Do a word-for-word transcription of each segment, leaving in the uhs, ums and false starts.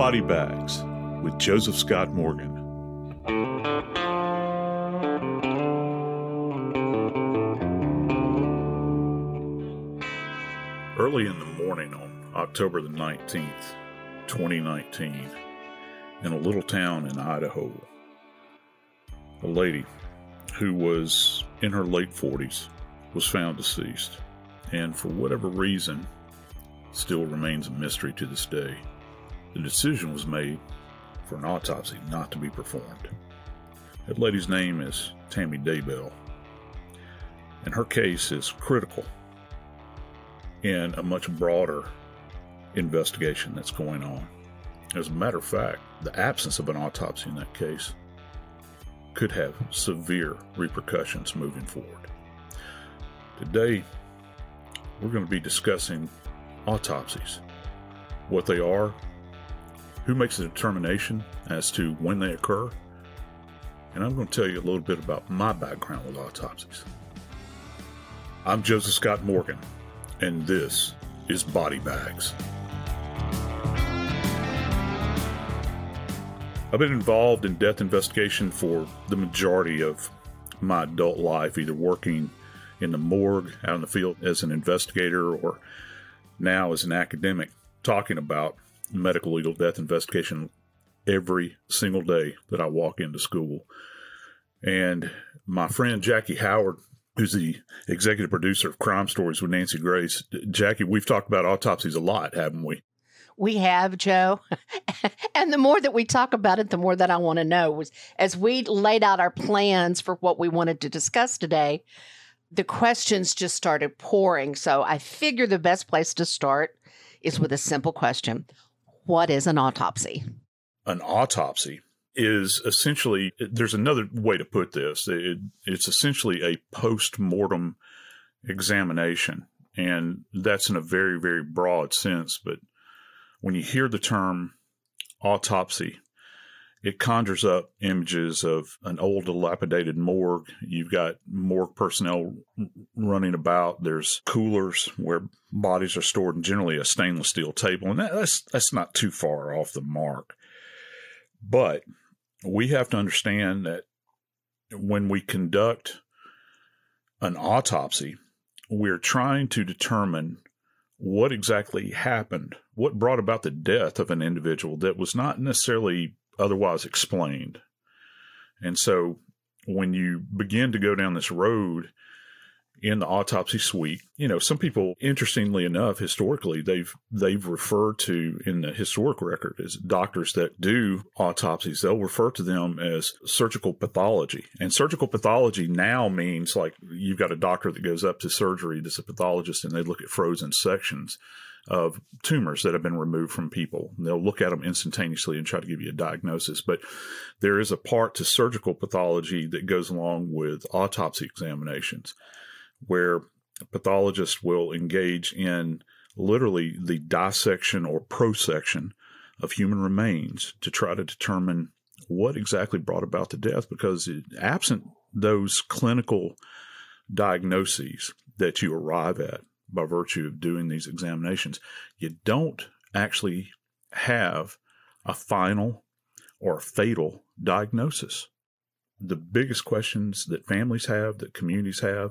Body Bags with Joseph Scott Morgan. Early in the morning on October the nineteenth, twenty nineteen, in a little town in Idaho, a lady who was in her late forties was found deceased, and for whatever reason, still remains a mystery to this day. The decision was made for an autopsy not to be performed. That lady's name is Tammy Daybell, and her case is critical in a much broader investigation that's going on. As a matter of fact, the absence of an autopsy in that case could have severe repercussions moving forward. Today, we're going to be discussing autopsies, what they are, who makes the determination as to when they occur, and I'm going to tell you a little bit about my background with autopsies. I'm Joseph Scott Morgan, and this is Body Bags. I've been involved in death investigation for the majority of my adult life, either working in the morgue, out in the field as an investigator, or now as an academic, talking about medical legal death investigation every single day that I walk into school. And my friend Jackie Howard, who's the executive producer of Crime Stories with Nancy Grace. Jackie, we've talked about autopsies a lot, haven't we? We have, Joe. And the more that we talk about it, the more that I want to know. Was as we laid out our plans for what we wanted to discuss today, the questions just started pouring. So I figure the best place to start is with a simple question. What is an autopsy? An autopsy is essentially, there's another way to put this. It, it's essentially a post-mortem examination. And that's in a very, very broad sense. But when you hear the term autopsy, it conjures up images of an old, dilapidated morgue. You've got morgue personnel running about. There's coolers where bodies are stored, and generally a stainless steel table. And that, that's that's not too far off the mark. But we have to understand that when we conduct an autopsy, we're trying to determine what exactly happened, what brought about the death of an individual that was not necessarily otherwise explained. And so when you begin to go down this road in the autopsy suite, you know, some people, interestingly enough, historically, they've they've referred to in the historic record as doctors that do autopsies, they'll refer to them as surgical pathology. And surgical pathology now means like you've got a doctor that goes up to surgery that's a pathologist, and they look at frozen sections of tumors that have been removed from people. And they'll look at them instantaneously and try to give you a diagnosis. But there is a part to surgical pathology that goes along with autopsy examinations, where pathologists will engage in literally the dissection or prosection of human remains to try to determine what exactly brought about the death, because it, absent those clinical diagnoses that you arrive at by virtue of doing these examinations, you don't actually have a final or a fatal diagnosis. The biggest questions that families have, that communities have,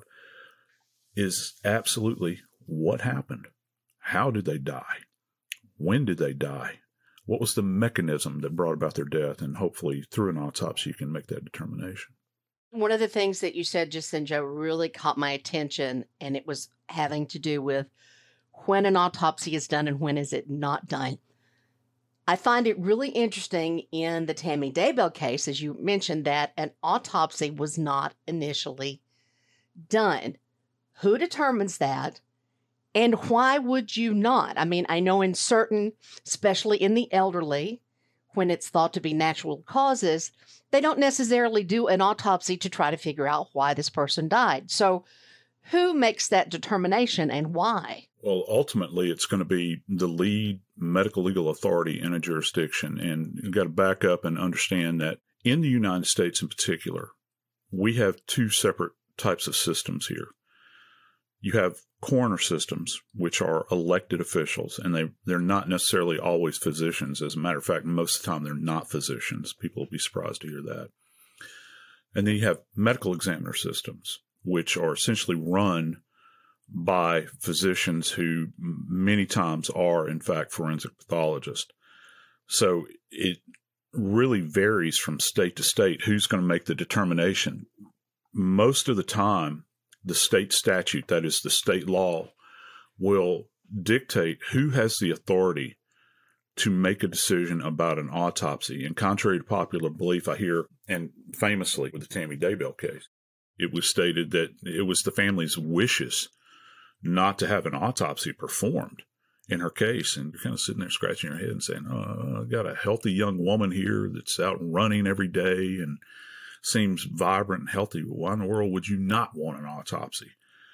is absolutely what happened? How did they die? When did they die? What was the mechanism that brought about their death? And hopefully through an autopsy, you can make that determination. One of the things that you said just then, Joe, really caught my attention, and it was having to do with when an autopsy is done and when is it not done. I find it really interesting in the Tammy Daybell case, as you mentioned, that an autopsy was not initially done. Who determines that? And why would you not? I mean, I know in certain, especially in the elderly, when it's thought to be natural causes, they don't necessarily do an autopsy to try to figure out why this person died. So who makes that determination and why? Well, ultimately, it's going to be the lead medical legal authority in a jurisdiction. And you've got to back up and understand that in the United States in particular, we have two separate types of systems here. You have coroner systems, which are elected officials, and they, they're not necessarily always physicians. As a matter of fact, most of the time they're not physicians. People will be surprised to hear that. And then you have medical examiner systems, which are essentially run by physicians who many times are, in fact, forensic pathologists. So it really varies from state to state who's going to make the determination. Most of the time, the state statute, that is the state law, will dictate who has the authority to make a decision about an autopsy. And contrary to popular belief, I hear, and famously with the Tammy Daybell case, it was stated that it was the family's wishes not to have an autopsy performed in her case. And you're kind of sitting there scratching your head and saying, oh, I've got a healthy young woman here that's out running every day and seems vibrant and healthy. Why in the world would you not want an autopsy?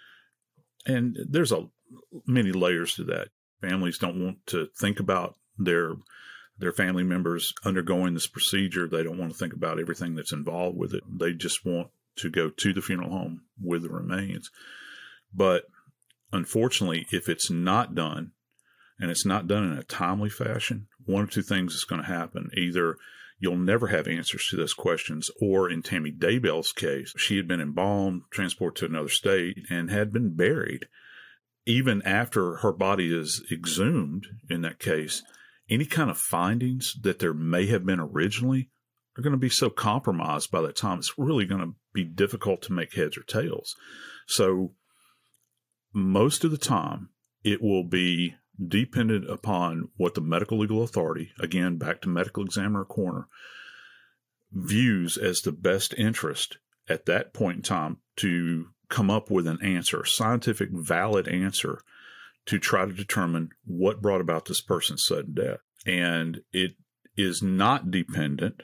And there's a many layers to that. Families don't want to think about their their family members undergoing this procedure. They don't want to think about everything that's involved with it. They just want to go to the funeral home with the remains. But unfortunately, if it's not done, and it's not done in a timely fashion, one of two things is going to happen. Either you'll never have answers to those questions, or in Tammy Daybell's case, she had been embalmed, transported to another state, and had been buried. Even after her body is exhumed in that case, any kind of findings that there may have been originally are going to be so compromised by that time, it's really going to be difficult to make heads or tails. So most of the time, it will be dependent upon what the medical legal authority, again, back to medical examiner coroner, views as the best interest at that point in time to come up with an answer, a scientific, valid answer to try to determine what brought about this person's sudden death. And it is not dependent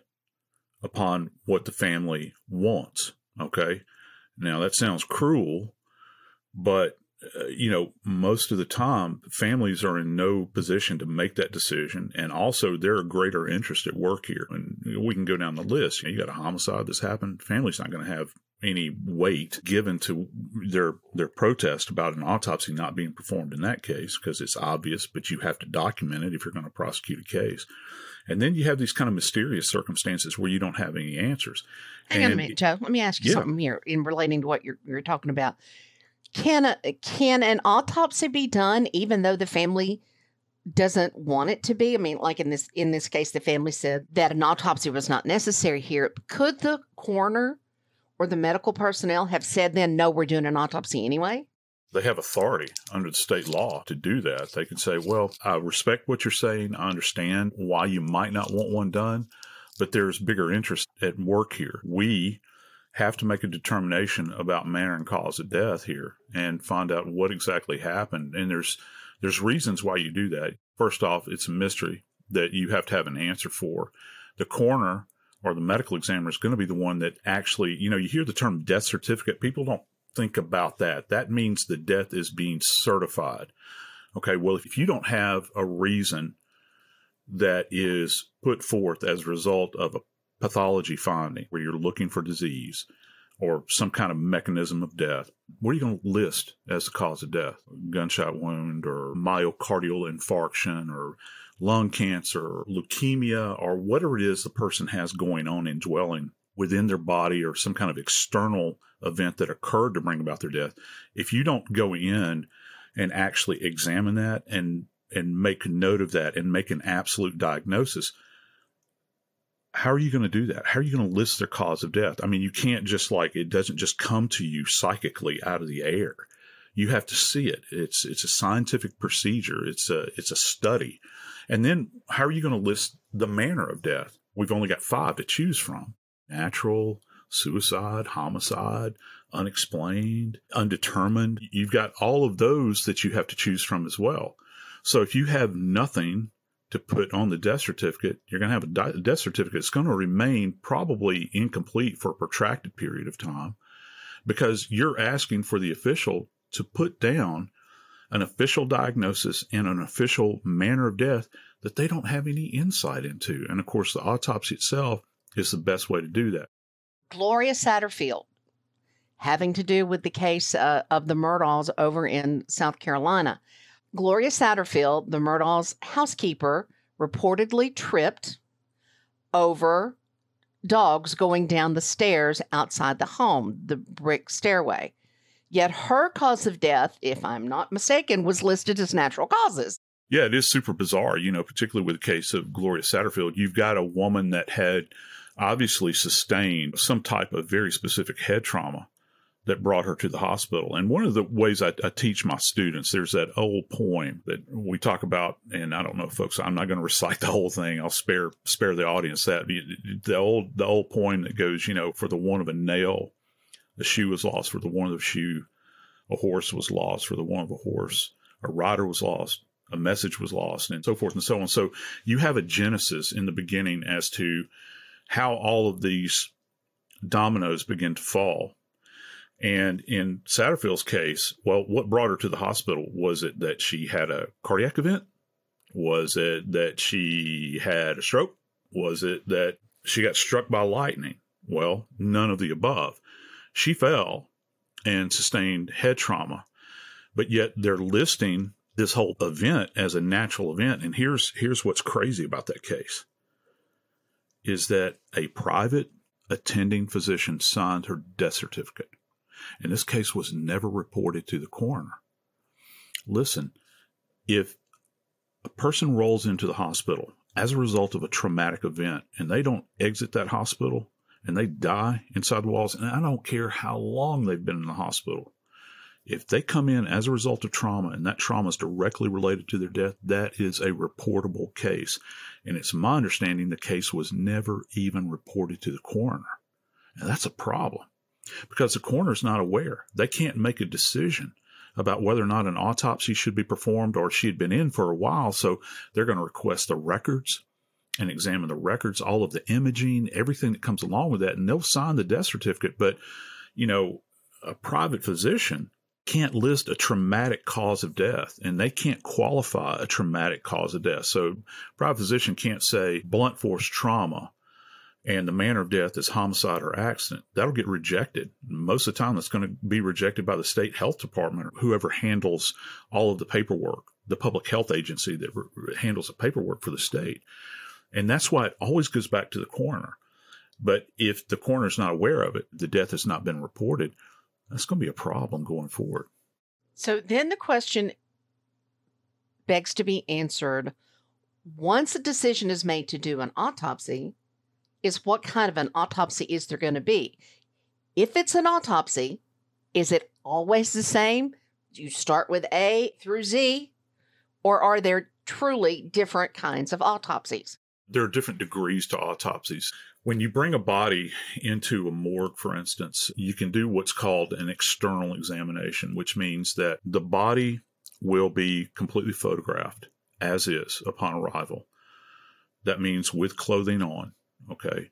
upon what the family wants. Okay. Now that sounds cruel, but Uh, you know, most of the time, families are in no position to make that decision. And also, there are greater interests at work here. And we can go down the list. You know, you got a homicide that's happened. Family's not going to have any weight given to their their protest about an autopsy not being performed in that case, because it's obvious, but you have to document it if you're going to prosecute a case. And then you have these kind of mysterious circumstances where you don't have any answers. Hang and on a minute, Joe. Let me ask you yeah. something here in relating to what you're, you're talking about. Can a, can an autopsy be done even though the family doesn't want it to be? I mean, like in this in this case, the family said that an autopsy was not necessary here. Could the coroner or the medical personnel have said then, no, we're doing an autopsy anyway? They have authority under the state law to do that. They can say, well, I respect what you're saying. I understand why you might not want one done, but there's bigger interest at work here. We have to make a determination about manner and cause of death here and find out what exactly happened. And there's there's reasons why you do that. First off, it's a mystery that you have to have an answer for. The coroner or the medical examiner is going to be the one that actually, you know, you hear the term death certificate. People don't think about that. That means the death is being certified. Okay, well, if you don't have a reason that is put forth as a result of a pathology finding where you're looking for disease or some kind of mechanism of death, what are you going to list as the cause of death? Gunshot wound or myocardial infarction or lung cancer or leukemia or whatever it is the person has going on and dwelling within their body or some kind of external event that occurred to bring about their death. If you don't go in and actually examine that and, and make note of that and make an absolute diagnosis, how are you going to do that? How are you going to list their cause of death? I mean, you can't just like, it doesn't just come to you psychically out of the air. You have to see it. It's, it's a scientific procedure. It's a, it's a study. And then how are you going to list the manner of death? We've only got five to choose from: natural, suicide, homicide, unexplained, undetermined. You've got all of those that you have to choose from as well. So if you have nothing to put on the death certificate, you're going to have a death certificate that's going to remain probably incomplete for a protracted period of time because you're asking for the official to put down an official diagnosis and an official manner of death that they don't have any insight into. And of course, the autopsy itself is the best way to do that. Gloria Satterfield having to do with the case uh, of the Murdaughs over in South Carolina. Gloria Satterfield, the Murdaughs' housekeeper, reportedly tripped over dogs going down the stairs outside the home, the brick stairway. Yet her cause of death, if I'm not mistaken, was listed as natural causes. Yeah, it is super bizarre, you know, particularly with the case of Gloria Satterfield. You've got a woman that had obviously sustained some type of very specific head trauma that brought her to the hospital. And one of the ways I, I teach my students, there's that old poem that we talk about, and I don't know, folks, I'm not going to recite the whole thing. I'll spare spare the audience that. The old the old poem that goes, you know, for the want of a nail, a shoe was lost. For the want of a shoe, a horse was lost. For the want of a horse, a rider was lost. A message was lost, and so forth and so on. So you have a genesis in the beginning as to how all of these dominoes begin to fall. And in Satterfield's case, well, what brought her to the hospital? Was it that she had a cardiac event? Was it that she had a stroke? Was it that she got struck by lightning? Well, none of the above. She fell and sustained head trauma, but yet they're listing this whole event as a natural event. And here's here's what's crazy about that case is that a private attending physician signed her death certificate. And this case was never reported to the coroner. Listen, if a person rolls into the hospital as a result of a traumatic event and they don't exit that hospital and they die inside the walls, and I don't care how long they've been in the hospital, if they come in as a result of trauma and that trauma is directly related to their death, that is a reportable case. And it's my understanding the case was never even reported to the coroner. And that's a problem because the coroner is not aware. They can't make a decision about whether or not an autopsy should be performed, or she had been in for a while. So they're going to request the records and examine the records, all of the imaging, everything that comes along with that. And they'll sign the death certificate. But, you know, a private physician can't list a traumatic cause of death, and they can't qualify a traumatic cause of death. So private physician can't say blunt force trauma and the manner of death is homicide or accident. That'll get rejected. Most of the time, that's going to be rejected by the state health department or whoever handles all of the paperwork, the public health agency that re- handles the paperwork for the state. And that's why it always goes back to the coroner. But if the coroner is not aware of it, the death has not been reported, that's going to be a problem going forward. So then the question begs to be answered. Once a decision is made to do an autopsy, is what kind of an autopsy is there going to be? If it's an autopsy, is it always the same? Do you start with A through Z? Or are there truly different kinds of autopsies? There are different degrees to autopsies. When you bring a body into a morgue, for instance, you can do what's called an external examination, which means that the body will be completely photographed as is upon arrival. That means with clothing on, okay?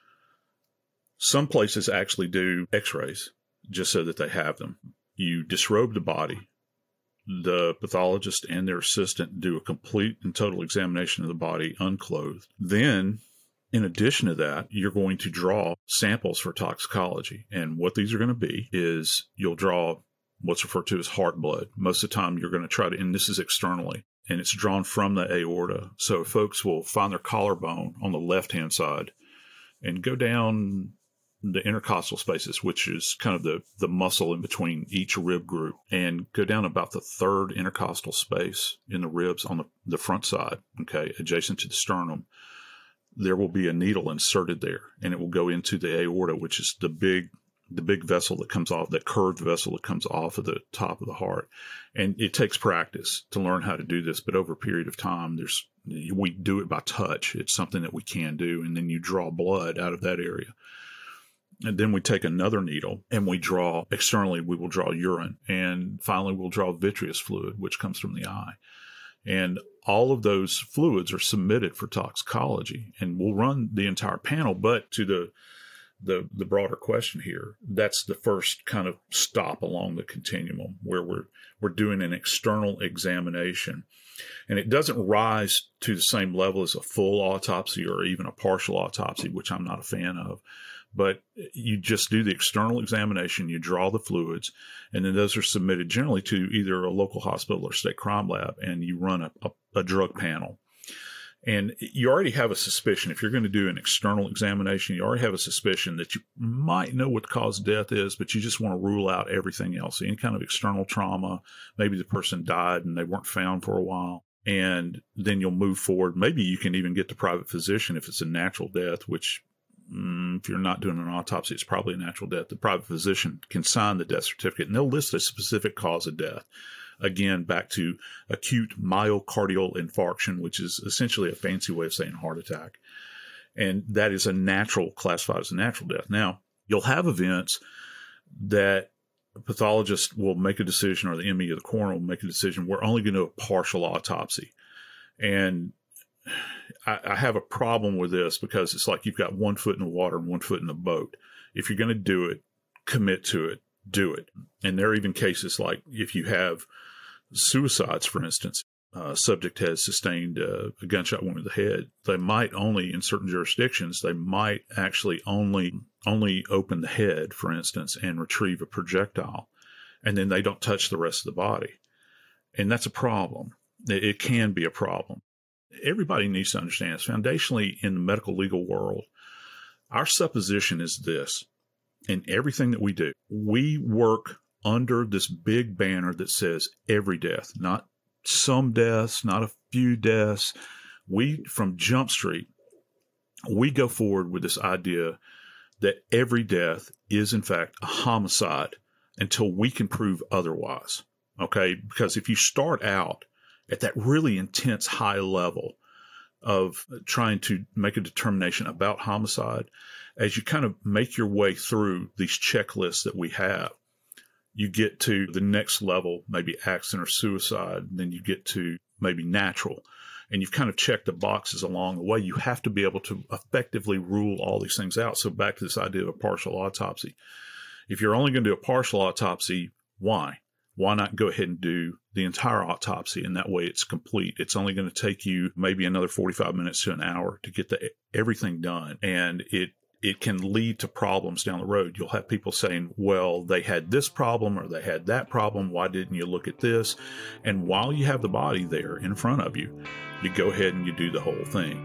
Some places actually do x-rays just so that they have them. You disrobe the body. The pathologist and their assistant do a complete and total examination of the body unclothed. Then, in addition to that, you're going to draw samples for toxicology. And what these are going to be is you'll draw what's referred to as heart blood. Most of the time, you're going to try to, and this is externally, and it's drawn from the aorta. So folks will find their collarbone on the left-hand side and go down the intercostal spaces, which is kind of the, the muscle in between each rib group, and go down about the third intercostal space in the ribs on the, the front side, okay, adjacent to the sternum. There will be a needle inserted there, and it will go into the aorta, which is the big the big vessel that comes off, that curved vessel that comes off of the top of the heart. And it takes practice to learn how to do this, but over a period of time, there's we do it by touch. It's something that we can do, and then you draw blood out of that area. And then we take another needle and we draw externally, we will draw urine. And finally, we'll draw vitreous fluid, which comes from the eye. And all of those fluids are submitted for toxicology, and we'll run the entire panel. But to the, the, the broader question here, that's the first kind of stop along the continuum where we're, we're doing an external examination. And it doesn't rise to the same level as a full autopsy or even a partial autopsy, which I'm not a fan of. But you just do the external examination, you draw the fluids, and then those are submitted generally to either a local hospital or state crime lab, and you run a, a, a drug panel. And you already have a suspicion. If you're going to do an external examination, you already have a suspicion that you might know what the cause of death is, but you just want to rule out everything else. Any kind of external trauma, maybe the person died and they weren't found for a while. And then you'll move forward. Maybe you can even get to private physician if it's a natural death, which mm, if you're not doing an autopsy, it's probably a natural death. The private physician can sign the death certificate and they'll list a specific cause of death. Again, back to acute myocardial infarction, which is essentially a fancy way of saying heart attack. And that is a natural, classified as a natural death. Now, you'll have events that a pathologist will make a decision, or the M E or the coroner will make a decision. We're only going to do a partial autopsy. And I, I have a problem with this because it's like you've got one foot in the water and one foot in the boat. If you're going to do it, commit to it, do it. And there are even cases like if you have suicides, for instance, uh, subject has sustained uh, a gunshot wound to the head. They might only, in certain jurisdictions, they might actually only only open the head, for instance, and retrieve a projectile, and then they don't touch the rest of the body. And that's a problem. It, it can be a problem. Everybody needs to understand this. Foundationally, in the medical legal world, our supposition is this: in everything that we do, we work under this big banner that says every death, not some deaths, not a few deaths. We, from Jump Street, we go forward with this idea that every death is, in fact, a homicide until we can prove otherwise. Okay? Because if you start out at that really intense high level of trying to make a determination about homicide, as you kind of make your way through these checklists that we have, you get to the next level, maybe accident or suicide, and then you get to maybe natural. And you've kind of checked the boxes along the way. You have to be able to effectively rule all these things out. So back to this idea of a partial autopsy. If you're only going to do a partial autopsy, why? Why not go ahead and do the entire autopsy? And that way it's complete. It's only going to take you maybe another forty-five minutes to an hour to get the, everything done. And it it can lead to problems down the road. You'll have people saying, well, they had this problem or they had that problem. Why didn't you look at this? And while you have the body there in front of you, you go ahead and you do the whole thing.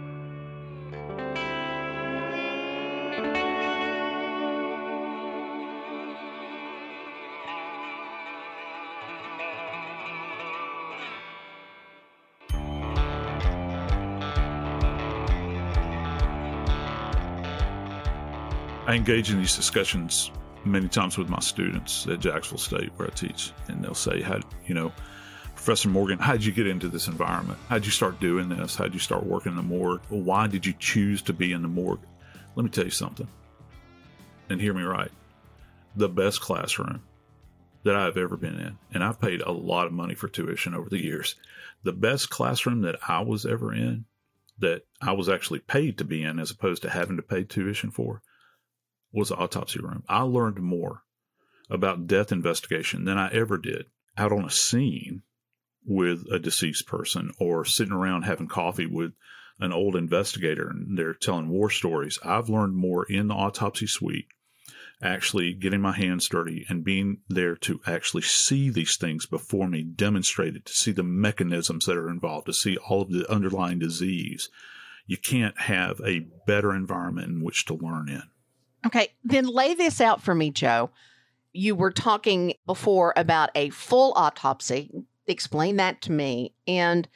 I engage in these discussions many times with my students at Jacksonville State where I teach, and they'll say, how, you know, Professor Morgan, how did you get into this environment? How did you start doing this? How did you start working in the morgue? Why did you choose to be in the morgue? Let me tell you something, and hear me right. The best classroom that I've ever been in, and I've paid a lot of money for tuition over the years, the best classroom that I was ever in, that I was actually paid to be in as opposed to having to pay tuition for, was the autopsy room. I learned more about death investigation than I ever did out on a scene with a deceased person or sitting around having coffee with an old investigator and they're telling war stories. I've learned more in the autopsy suite, actually getting my hands dirty and being there to actually see these things before me demonstrated, to see the mechanisms that are involved, to see all of the underlying disease. You can't have a better environment in which to learn in. Okay, then lay this out for me, Joe. You were talking before about a full autopsy. Explain that to me. And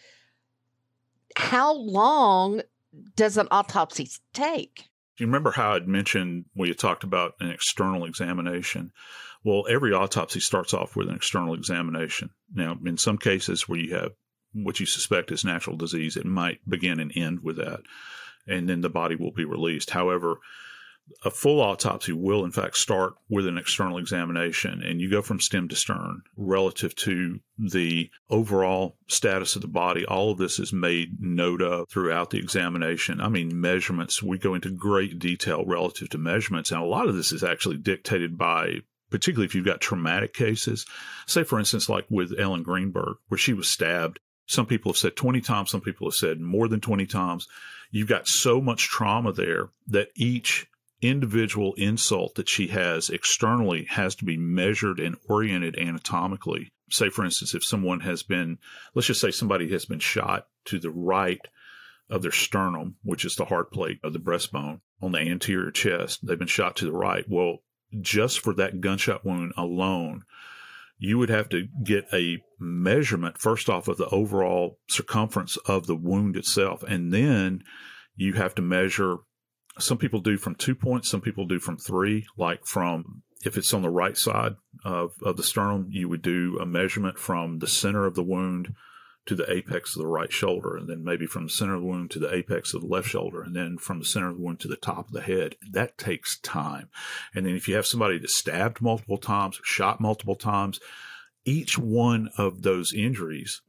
how long does an autopsy take? Do you remember how I'd mentioned when you talked about an external examination? Well, every autopsy starts off with an external examination. Now, in some cases where you have what you suspect is natural disease, it might begin and end with that, and then the body will be released. However, a full autopsy will, in fact, start with an external examination, and you go from stem to stern relative to the overall status of the body. All of this is made note of throughout the examination. I mean, measurements, we go into great detail relative to measurements, and a lot of this is actually dictated by, particularly if you've got traumatic cases. Say, for instance, like with Ellen Greenberg, where she was stabbed. Some people have said twenty times, some people have said more than twenty times. You've got so much trauma there that each individual insult that she has externally has to be measured and oriented anatomically. Say, for instance, if someone has been, let's just say somebody has been shot to the right of their sternum, which is the hard plate of the breastbone, on the anterior chest, they've been shot to the right. Well, just for that gunshot wound alone, you would have to get a measurement, first off, of the overall circumference of the wound itself. And then you have to measure, some people do from two points, some people do from three, like from, if it's on the right side of, of the sternum, you would do a measurement from the center of the wound to the apex of the right shoulder, and then maybe from the center of the wound to the apex of the left shoulder, and then from the center of the wound to the top of the head. That takes time. And then if you have somebody that's stabbed multiple times, shot multiple times, each one of those injuries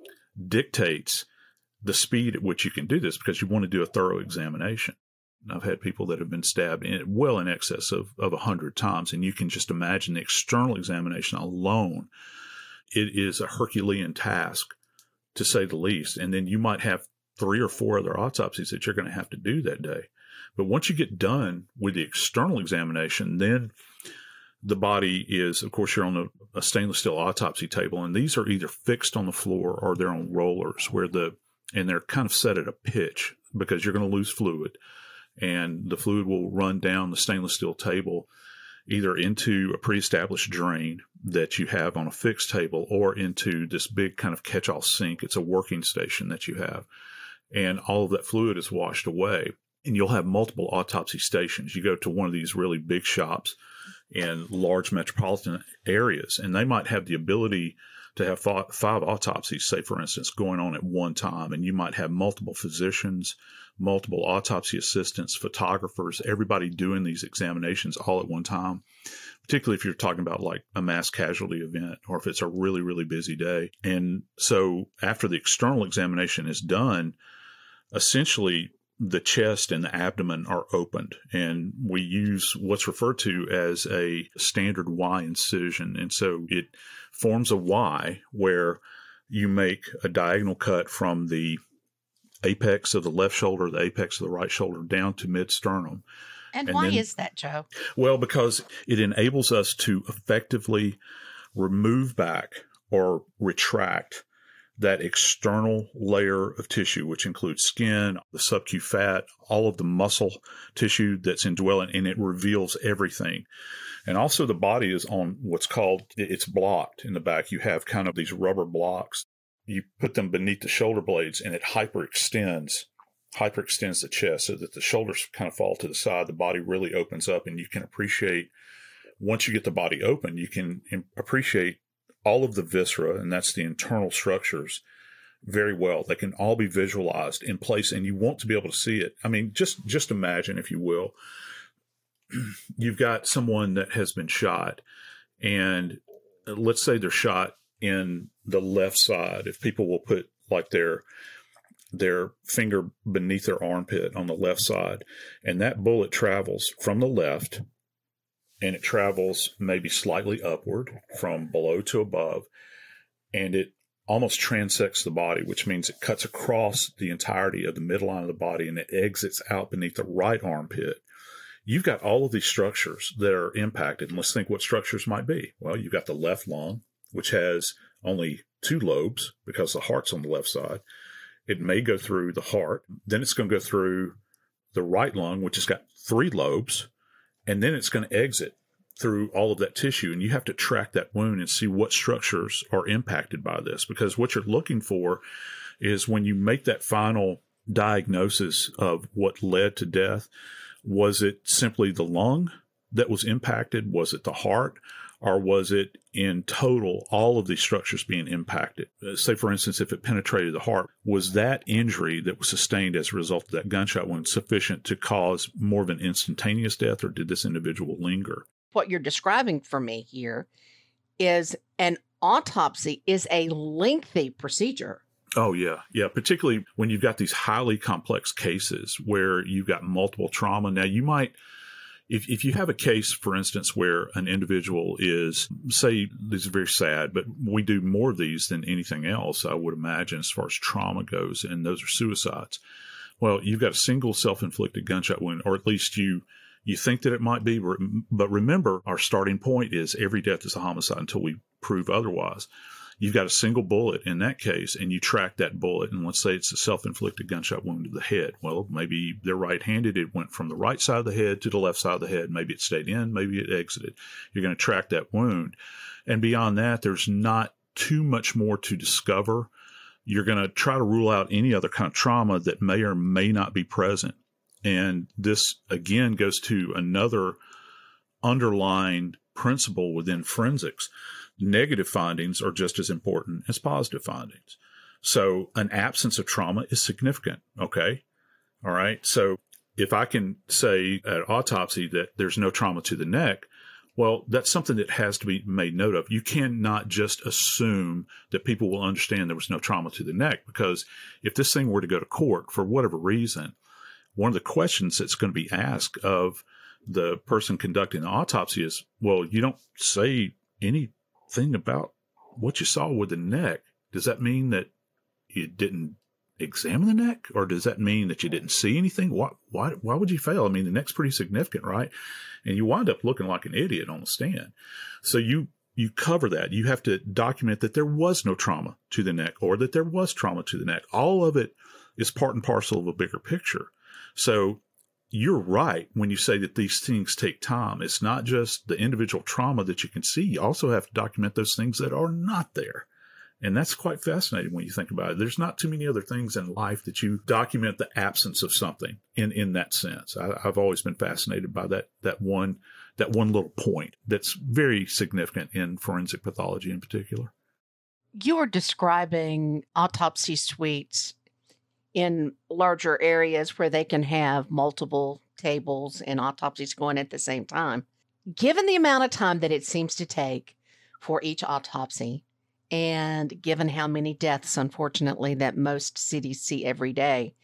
dictates the speed at which you can do this, because you want to do a thorough examination. I've had people that have been stabbed in, well in excess of, of one hundred times, and you can just imagine the external examination alone. It is a Herculean task, to say the least. And then you might have three or four other autopsies that you're going to have to do that day. But once you get done with the external examination, then the body is, of course, you're on a, a stainless steel autopsy table, and these are either fixed on the floor or they're on rollers where the, and they're kind of set at a pitch because you're going to lose fluid, and the fluid will run down the stainless steel table either into a pre-established drain that you have on a fixed table or into this big kind of catch-all sink. It's a working station that you have. And all of that fluid is washed away. And you'll have multiple autopsy stations. You go to one of these really big shops in large metropolitan areas, and they might have the ability to have five, five autopsies, say, for instance, going on at one time. And you might have multiple physicians, multiple autopsy assistants, photographers, everybody doing these examinations all at one time, particularly if you're talking about like a mass casualty event or if it's a really, really busy day. And so after the external examination is done, essentially the chest and the abdomen are opened, and we use what's referred to as a standard Y incision. And so it forms a Y where you make a diagonal cut from the apex of the left shoulder, the apex of the right shoulder, down to mid-sternum. And, and why then, is that, Joe? Well, because it enables us to effectively remove back or retract that external layer of tissue, which includes skin, the subcu fat, all of the muscle tissue that's indwelling, and it reveals everything. And also the body is on what's called, it's blocked in the back. You have kind of these rubber blocks. You put them beneath the shoulder blades, and it hyperextends, hyperextends the chest so that the shoulders kind of fall to the side. The body really opens up, and you can appreciate, once you get the body open, you can appreciate all of the viscera, and that's the internal structures, very well. They can all be visualized in place, and you want to be able to see it. I mean, just, just imagine, if you will, you've got someone that has been shot, and let's say they're shot in the left side. If people will put like their their finger beneath their armpit on the left side, and that bullet travels from the left, and it travels maybe slightly upward from below to above, and it almost transects the body, which means it cuts across the entirety of the midline of the body, and it exits out beneath the right armpit. You've got all of these structures that are impacted. And let's think what structures might be. Well, you've got the left lung, which has only two lobes because the heart's on the left side. It may go through the heart. Then it's going to go through the right lung, which has got three lobes. And then it's going to exit through all of that tissue. And you have to track that wound and see what structures are impacted by this. Because what you're looking for is when you make that final diagnosis of what led to death, was it simply the lung that was impacted? Was it the heart? Or was it in total all of these structures being impacted? Uh, say, for instance, if it penetrated the heart, was that injury that was sustained as a result of that gunshot wound sufficient to cause more of an instantaneous death, or did this individual linger? What you're describing for me here is an autopsy is a lengthy procedure. Oh, yeah. Yeah. Particularly when you've got these highly complex cases where you've got multiple trauma. Now, you might, if, if you have a case, for instance, where an individual is, say, this is very sad, but we do more of these than anything else, I would imagine, as far as trauma goes, and those are suicides. Well, you've got a single self-inflicted gunshot wound, or at least you You think that it might be, but remember, our starting point is every death is a homicide until we prove otherwise. You've got a single bullet in that case, and you track that bullet, and let's say it's a self-inflicted gunshot wound to the head. Well, maybe they're right-handed. It went from the right side of the head to the left side of the head. Maybe it stayed in. Maybe it exited. You're going to track that wound. And beyond that, there's not too much more to discover. You're going to try to rule out any other kind of trauma that may or may not be present. And this, again, goes to another underlying principle within forensics. Negative findings are just as important as positive findings. So an absence of trauma is significant. Okay. All right. So if I can say at autopsy that there's no trauma to the neck, well, that's something that has to be made note of. You cannot just assume that people will understand there was no trauma to the neck, because if this thing were to go to court for whatever reason, one of the questions that's going to be asked of the person conducting the autopsy is, well, you don't say anything about what you saw with the neck. Does that mean that you didn't examine the neck, or does that mean that you didn't see anything? Why, why, why would you fail? I mean, the neck's pretty significant, right? And you wind up looking like an idiot on the stand. So you, you cover that. You have to document that there was no trauma to the neck, or that there was trauma to the neck. All of it is part and parcel of a bigger picture. So you're right when you say that these things take time. It's not just the individual trauma that you can see. You also have to document those things that are not there. And that's quite fascinating when you think about it. There's not too many other things in life that you document the absence of something in, in that sense. I, I've always been fascinated by that, that one, that one little point that's very significant in forensic pathology in particular. You were describing autopsy suites in larger areas where they can have multiple tables and autopsies going at the same time. Given the amount of time that it seems to take for each autopsy, and given how many deaths, unfortunately, that most cities see every day,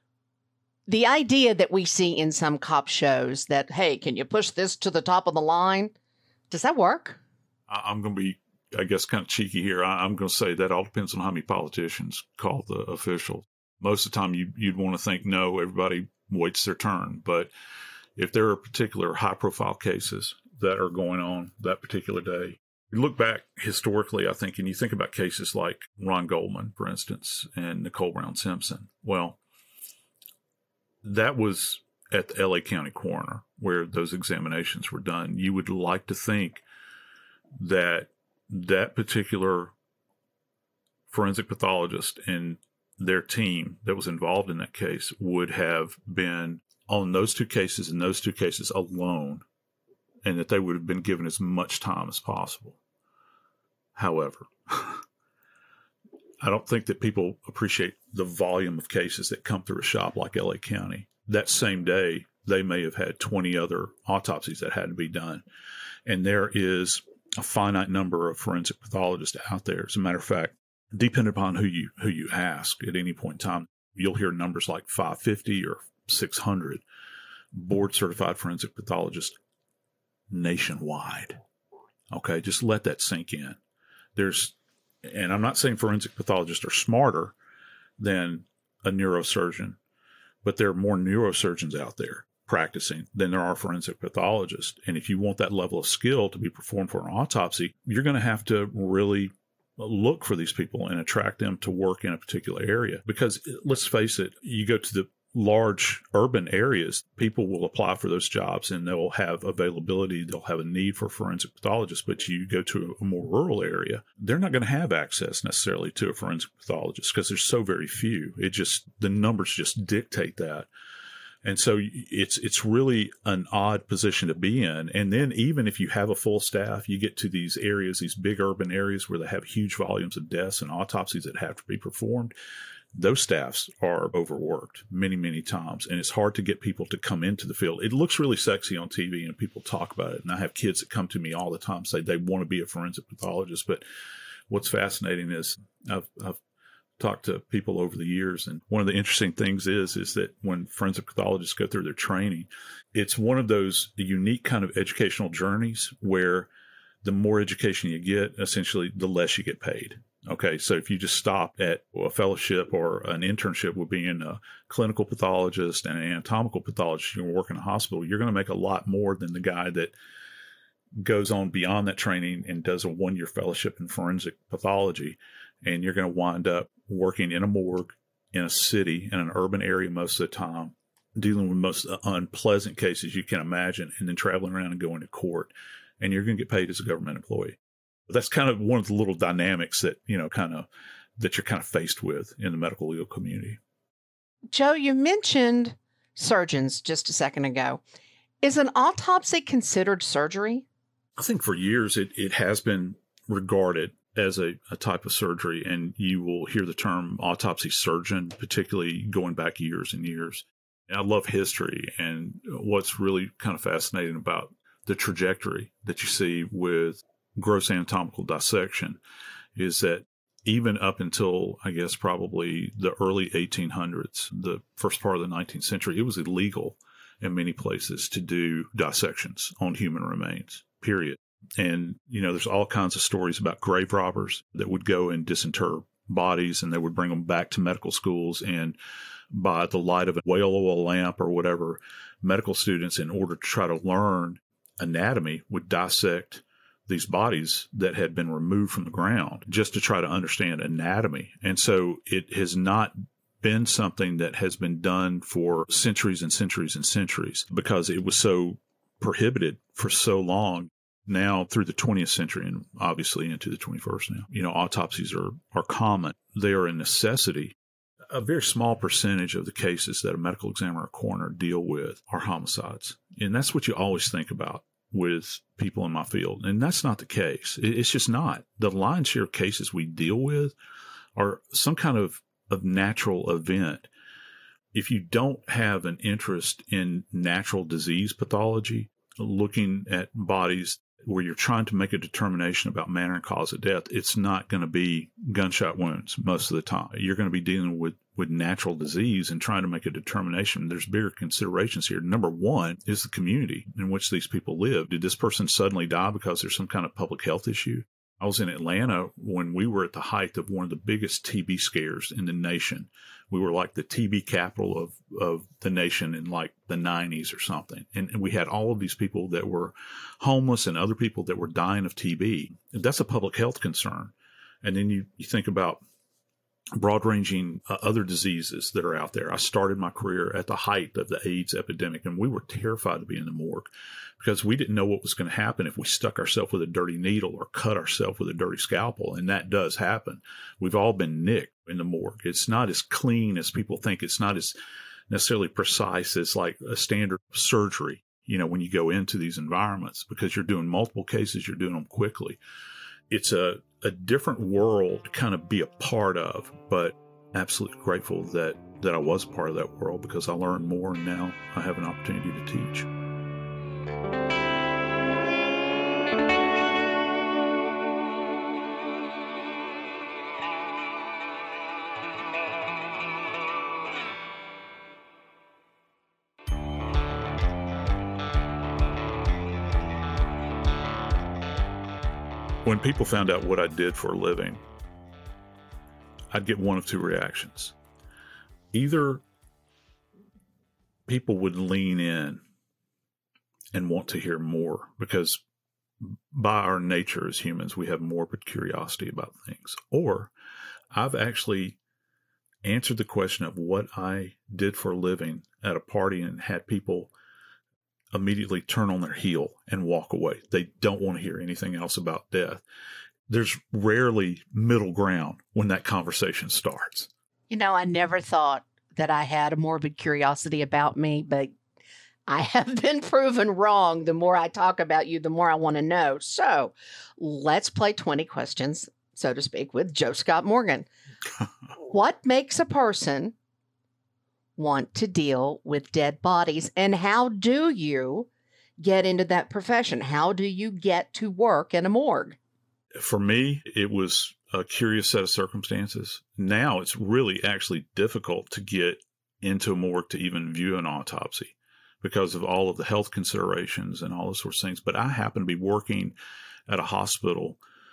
the idea that we see in some cop shows that, hey, can you push this to the top of the line? Does that work? I'm going to be, I guess, kind of cheeky here. I'm going to say that all depends on how many politicians call the officials. Most of the time, you, you'd want to think, no, everybody waits their turn. But if there are particular high-profile cases that are going on that particular day, you look back historically, I think, and you think about cases like Ron Goldman, for instance, and Nicole Brown Simpson. Well, that was at the L A County Coroner where those examinations were done. You would like to think that that particular forensic pathologist and their team that was involved in that case would have been on those two cases and those two cases alone, and that they would have been given as much time as possible. However, I don't think that people appreciate the volume of cases that come through a shop like L A County. That same day, they may have had twenty other autopsies that had to be done. And there is a finite number of forensic pathologists out there. As a matter of fact, depending upon who you who you ask at any point in time, you'll hear numbers like five fifty or six hundred board-certified forensic pathologists nationwide. Okay, just let that sink in. There's, and I'm not saying forensic pathologists are smarter than a neurosurgeon, but there are more neurosurgeons out there practicing than there are forensic pathologists. And if you want that level of skill to be performed for an autopsy, you're going to have to really look for these people and attract them to work in a particular area. Because let's face it, you go to the large urban areas, people will apply for those jobs and they'll have availability, they'll have a need for forensic pathologists. But you go to a more rural area, they're not going to have access necessarily to a forensic pathologist because there's so very few. It just, the numbers just dictate that. And so it's it's really an odd position to be in. And then even if you have a full staff, you get to these areas, these big urban areas where they have huge volumes of deaths and autopsies that have to be performed. Those staffs are overworked many, many times. And it's hard to get people to come into the field. It looks really sexy on T V and people talk about it. And I have kids that come to me all the time, say they want to be a forensic pathologist. But what's fascinating is I've, I've talked to people over the years. And one of the interesting things is, is that when forensic pathologists go through their training, it's one of those unique kind of educational journeys where the more education you get, essentially, the less you get paid. Okay, so if you just stop at a fellowship or an internship with being a clinical pathologist and an anatomical pathologist, you're working in a hospital, you're going to make a lot more than the guy that goes on beyond that training and does a one-year fellowship in forensic pathology. And you're going to wind up working in a morgue in a city, in an urban area most of the time, dealing with most unpleasant cases you can imagine, and then traveling around and going to court. And you're going to get paid as a government employee. That's kind of one of the little dynamics that, you know, kind of, that you're kind of faced with in the medical legal community. Joe, you mentioned surgeons just a second ago. Is an autopsy considered surgery? I think for years it, it has been regarded as a, a type of surgery, and you will hear the term autopsy surgeon, particularly going back years and years. And I love history, and what's really kind of fascinating about the trajectory that you see with gross anatomical dissection is that even up until, I guess, probably the early eighteen hundreds, the first part of the nineteenth century, it was illegal in many places to do dissections on human remains, period. And, you know, there's all kinds of stories about grave robbers that would go and disinter bodies, and they would bring them back to medical schools, and by the light of a whale oil lamp or whatever, medical students, in order to try to learn anatomy, would dissect these bodies that had been removed from the ground just to try to understand anatomy. And so it has not been something that has been done for centuries and centuries and centuries because it was so prohibited for so long. Now through the twentieth century and obviously into the twenty-first now, you know, autopsies are, are common. They are a necessity. A very small percentage of the cases that a medical examiner or coroner deal with are homicides. And that's what you always think about with people in my field. And that's not the case. It's just not. The lion's share of cases we deal with are some kind of, of natural event. If you don't have an interest in natural disease pathology, looking at bodies where you're trying to make a determination about manner and cause of death, it's not going to be gunshot wounds most of the time. You're going to be dealing with, with natural disease and trying to make a determination. There's bigger considerations here. Number one is the community in which these people live. Did this person suddenly die because there's some kind of public health issue? I was in Atlanta when we were at the height of one of the biggest T B scares in the nation. We were like the T B capital of, of the nation in like the nineties or something. And, and we had all of these people that were homeless and other people that were dying of T B. That's a public health concern. And then you, you think about broad-ranging uh, other diseases that are out there. I started my career at the height of the AIDS epidemic, and we were terrified to be in the morgue because we didn't know what was going to happen if we stuck ourselves with a dirty needle or cut ourselves with a dirty scalpel, and that does happen. We've all been nicked in the morgue. It's not as clean as people think. It's not as necessarily precise as like a standard surgery, you know, when you go into these environments, because you're doing multiple cases, you're doing them quickly. It's a, a different world to kind of be a part of, but absolutely grateful that, that I was part of that world because I learned more, and now I have an opportunity to teach. When people found out what I did for a living, I'd get one of two reactions. Either people would lean in and want to hear more because by our nature as humans, we have morbid curiosity about things. Or I've actually answered the question of what I did for a living at a party and had people immediately turn on their heel and walk away. They don't want to hear anything else about death. There's rarely middle ground when that conversation starts. You know, I never thought that I had a morbid curiosity about me, but I have been proven wrong. The more I talk about you, the more I want to know. So let's play twenty questions, so to speak, with Joe Scott Morgan. What makes a person want to deal with dead bodies, and how do you get into that profession? How do you get to work in a morgue? For me, it was a curious set of circumstances. Now it's really actually difficult to get into a morgue to even view an autopsy because of all of the health considerations and all those sorts of things. But I happen to be working at a hospital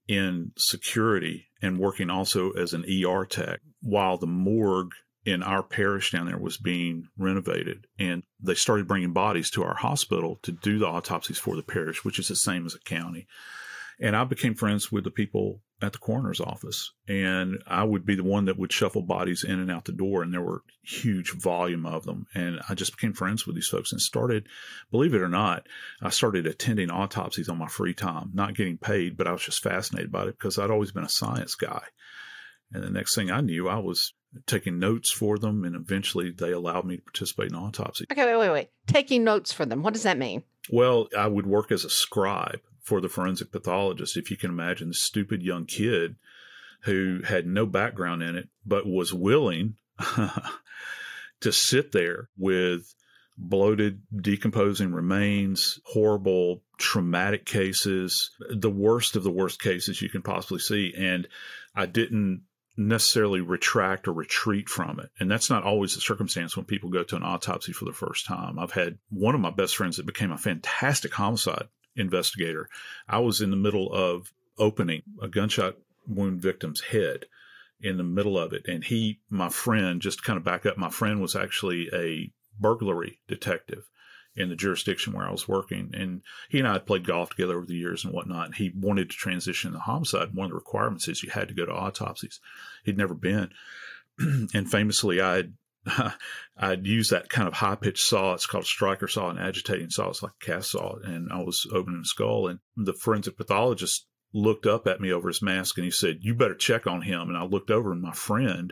in security and working also as an E R tech while the morgue in our parish down there was being renovated. And they started bringing bodies to our hospital to do the autopsies for the parish, which is the same as a county. And I became friends with the people at the coroner's office. And I would be the one that would shuffle bodies in and out the door. And there were huge volume of them. And I just became friends with these folks and started, believe it or not, I started attending autopsies on my free time, not getting paid, but I was just fascinated by it because I'd always been a science guy. And the next thing I knew, I was taking notes for them. And eventually they allowed me to participate in autopsy. Okay, wait, wait, wait. Taking notes for them. What does that mean? Well, I would work as a scribe for the forensic pathologist. If you can imagine, this stupid young kid who had no background in it, but was willing to sit there with bloated, decomposing remains, horrible, traumatic cases, the worst of the worst cases you can possibly see. And I didn't necessarily retract or retreat from it. And that's not always the circumstance when people go to an autopsy for the first time. I've had one of my best friends that became a fantastic homicide investigator. I was in the middle of opening a gunshot wound victim's head in the middle of it. And he, my friend, just to kind of back up, my friend was actually a burglary detective in the jurisdiction where I was working. And he and I had played golf together over the years and whatnot. And he wanted to transition to homicide. One of the requirements is you had to go to autopsies. He'd never been. And famously, I had I'd use that kind of high-pitched saw. It's called a striker saw, an agitating saw. It's like a cast saw. And I was opening the skull. And the forensic pathologist looked up at me over his mask and he said, "You better check on him." And I looked over and my friend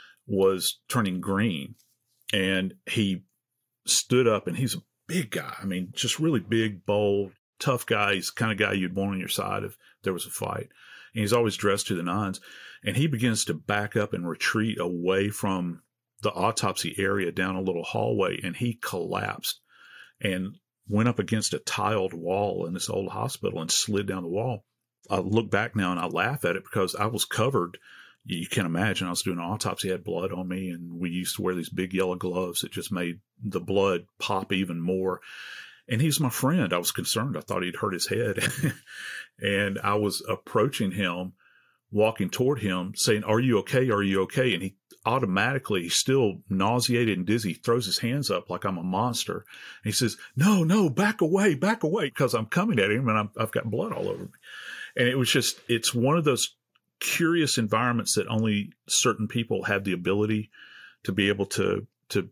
was turning green. And he stood up, and he's a big guy. I mean, just really big, bold, tough guy. He's the kind of guy you'd want on your side if there was a fight. And he's always dressed to the nines. And he begins to back up and retreat away from the autopsy area down a little hallway. And he collapsed and went up against a tiled wall in this old hospital and slid down the wall. I look back now and I laugh at it because I was covered. You can imagine I was doing an autopsy, I had blood on me, and we used to wear these big yellow gloves that just made the blood pop even more. And he's my friend. I was concerned. I thought he'd hurt his head. And I was approaching him, walking toward him, saying, "Are you okay? Are you okay?" And he automatically, he's still nauseated and dizzy, throws his hands up like I'm a monster. And he says, "No, no, back away, back away," because I'm coming at him and I'm, I've got blood all over me. And it was just, it's one of those curious environments that only certain people have the ability to be able to to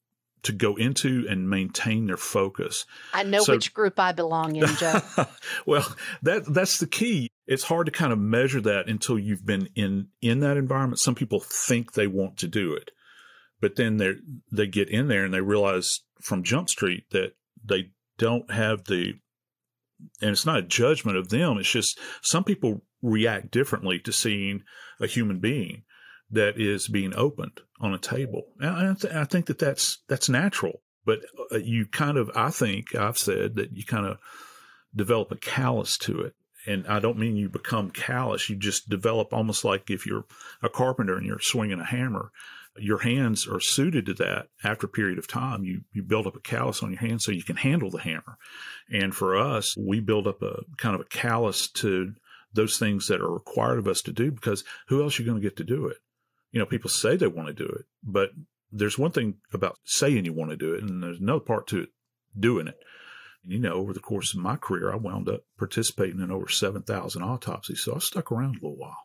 to go into and maintain their focus. I know so, which group I belong in, Joe. Well, that that's the key. It's hard to kind of measure that until you've been in in that environment. Some people think they want to do it, but then they they get in there and they realize from Jump Street that they don't have the, and it's not a judgment of them. It's just some people react differently to seeing a human being that is being opened on a table. And I, th- I think that that's, that's natural, but uh, you kind of, I think I've said that you kind of develop a callus to it. And I don't mean you become callous. You just develop almost like if you're a carpenter and you're swinging a hammer, your hands are suited to that. After a period of time, you, you build up a callus on your hands so you can handle the hammer. And for us, we build up a kind of a callus to those things that are required of us to do, because who else are you going to get to do it? You know, people say they want to do it, but there's one thing about saying you want to do it, and there's another part to it, doing it. And, you know, over the course of my career, I wound up participating in over seven thousand autopsies, so I stuck around a little while.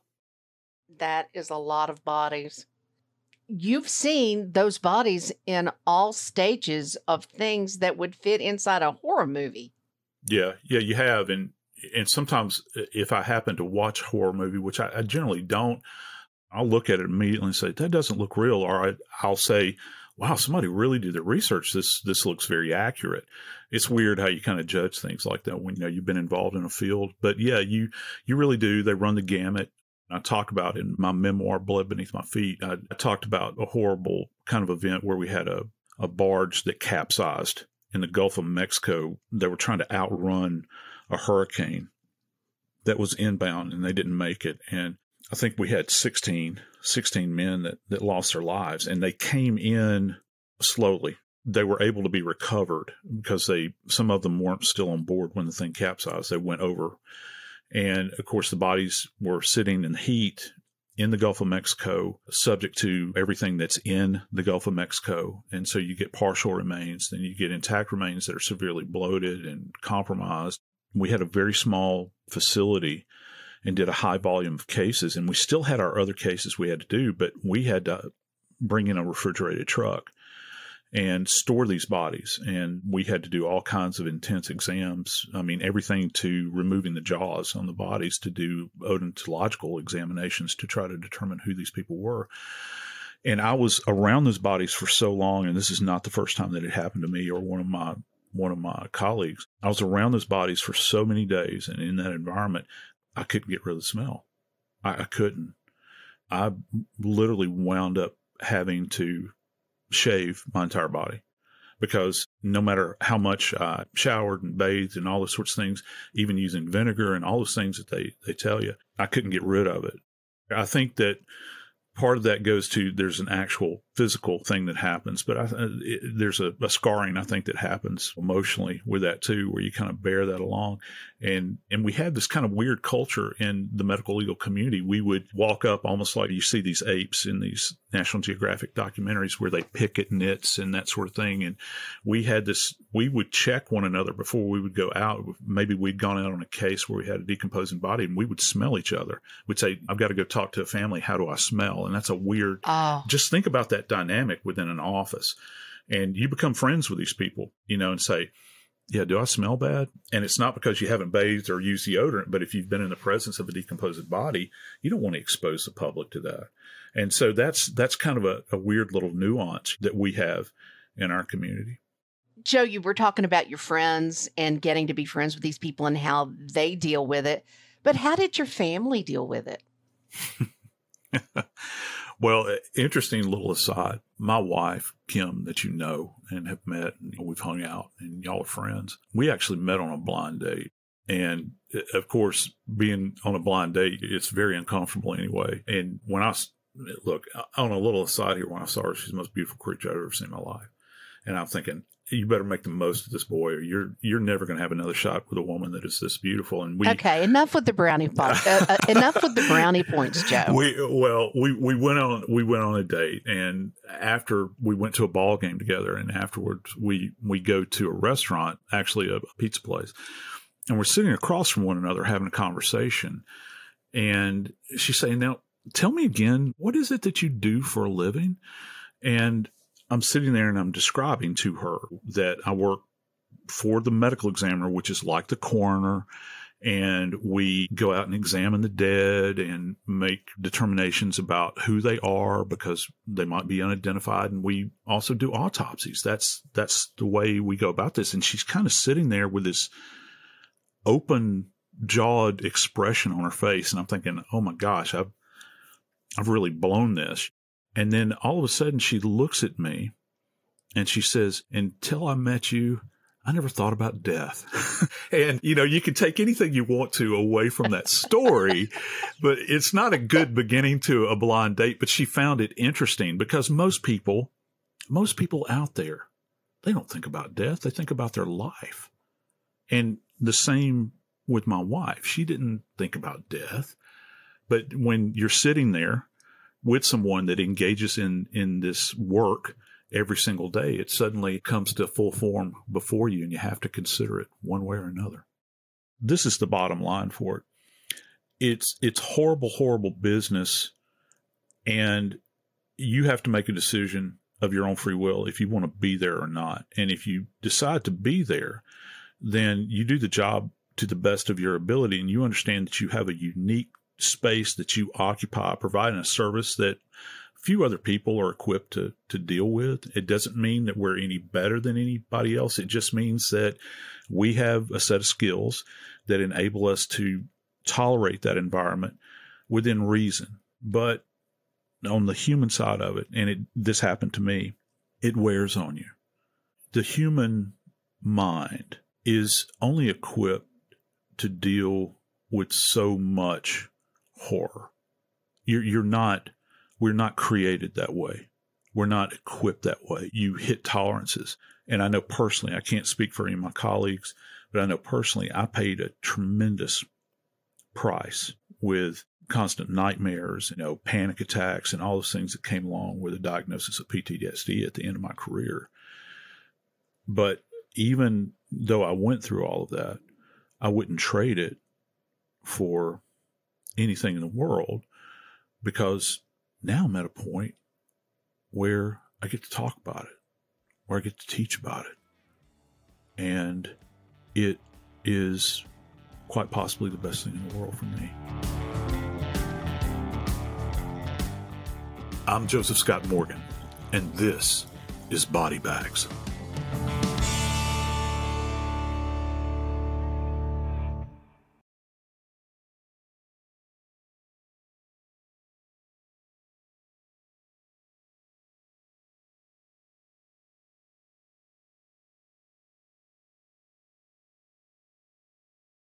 That is a lot of bodies. You've seen those bodies in all stages of things that would fit inside a horror movie. Yeah, yeah, you have. And and sometimes if I happen to watch a horror movie, which I, I generally don't, I'll look at it immediately and say, that doesn't look real. Or I, I'll say, wow, somebody really did the research. This this looks very accurate. It's weird how you kind of judge things like that when you know you've been involved in a field. But yeah, you you really do. They run the gamut. I talk about in my memoir, Blood Beneath My Feet, I, I talked about a horrible kind of event where we had a, a barge that capsized in the Gulf of Mexico. They were trying to outrun a hurricane that was inbound, and they didn't make it. And I think we had sixteen, sixteen men that, that lost their lives, and they came in slowly. They were able to be recovered because they, some of them weren't still on board when the thing capsized. They went over And of course, the bodies were sitting in heat in the Gulf of Mexico, subject to everything that's in the Gulf of Mexico. And so you get partial remains, then you get intact remains that are severely bloated and compromised. We had a very small facility and did a high volume of cases, and we still had our other cases we had to do, but we had to bring in a refrigerated truck and store these bodies. And we had to do all kinds of intense exams. I mean, everything to removing the jaws on the bodies, to do odontological examinations to try to determine who these people were. And I was around those bodies for so long, and this is not the first time that it happened to me or one of my one of my colleagues. I was around those bodies for so many days, and in that environment, I couldn't get rid of the smell. I, I couldn't. I literally wound up having to shave my entire body, because no matter how much I showered and bathed and all those sorts of things, even using vinegar and all those things that they, they tell you, I couldn't get rid of it. I think that part of that goes to there's an actual physical thing that happens, but I, it, there's a, a scarring, I think, that happens emotionally with that too, where you kind of bear that along. And and we had this kind of weird culture in the medical legal community. We would walk up almost like you see these apes in these National Geographic documentaries where they pick at nits and that sort of thing. And we had this, we would check one another before we would go out. Maybe we'd gone out on a case where we had a decomposing body, and we would smell each other. We'd say, I've got to go talk to a family. How do I smell? And that's a weird, Oh. just think about that dynamic within an office. And you become friends with these people, you know, and say, yeah, do I smell bad? And it's not because you haven't bathed or used deodorant, but if you've been in the presence of a decomposed body, you don't want to expose the public to that. And so that's that's kind of a, a weird little nuance that we have in our community. Joe, you were talking about your friends and getting to be friends with these people and how they deal with it. But how did your family deal with it? Well, interesting little aside. My wife, Kim, that you know and have met, and we've hung out and y'all are friends. We actually met on a blind date. And of course, being on a blind date, it's very uncomfortable anyway. And when I, look, on a little aside here, when I saw her, she's the most beautiful creature I've ever seen in my life. And I'm thinking, you better make the most of this boy, or you're you're never going to have another shot with a woman that is this beautiful. And we okay, enough with the brownie points. uh, uh, enough with the brownie points, Joe. We well, we we went on we went on a date, and after we went to a ball game together, and afterwards we we go to a restaurant, actually a, a pizza place, and we're sitting across from one another having a conversation, and she's saying, "Now, tell me again, what is it that you do for a living?" And I'm sitting there and I'm describing to her that I work for the medical examiner, which is like the coroner, and we go out and examine the dead and make determinations about who they are because they might be unidentified. And we also do autopsies. That's, that's the way we go about this. And she's kind of sitting there with this open jawed expression on her face. And I'm thinking, oh my gosh, I've, I've really blown this. And then all of a sudden she looks at me and she says, until I met you, I never thought about death. And, you know, you can take anything you want to away from that story, but it's not a good beginning to a blind date. But she found it interesting because most people, most people out there, they don't think about death. They think about their life. And the same with my wife. She didn't think about death. But when you're sitting there with someone that engages in, in this work every single day, it suddenly comes to full form before you, and you have to consider it one way or another. This is the bottom line for it. It's, it's horrible, horrible business, and you have to make a decision of your own free will if you want to be there or not. And if you decide to be there, then you do the job to the best of your ability, and you understand that you have a unique space that you occupy, providing a service that few other people are equipped to, to deal with. It doesn't mean that we're any better than anybody else. It just means that we have a set of skills that enable us to tolerate that environment within reason. But on the human side of it, and it, this happened to me, it wears on you. The human mind is only equipped to deal with so much horror. You're, you're not, we're not created that way. We're not equipped that way. You hit tolerances. And I know personally, I can't speak for any of my colleagues, but I know personally, I paid a tremendous price with constant nightmares, you know, panic attacks, and all those things that came along with the diagnosis of P T S D at the end of my career. But even though I went through all of that, I wouldn't trade it for anything in the world, because now I'm at a point where I get to talk about it, where I get to teach about it. And it is quite possibly the best thing in the world for me. I'm Joseph Scott Morgan, and this is Body Bags.